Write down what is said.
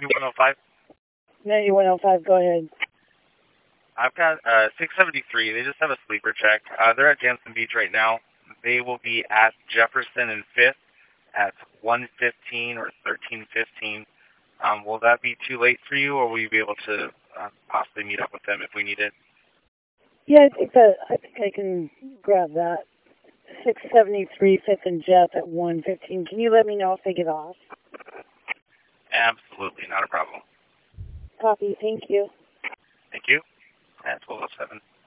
9105? 9105, go ahead. I've got 673. They just have a sleeper check. They're at Jansen Beach right now. They will be at Jefferson and 5th at 1:15 or 13:15. Will that be too late for you, or will you be able to possibly meet up with them if we need it? Yeah, I think I can grab that. 673, 5th and Jeff at 1:15. Can you let me know if they get off? Absolutely, not a problem. Copy, thank you. Thank you. At 1207.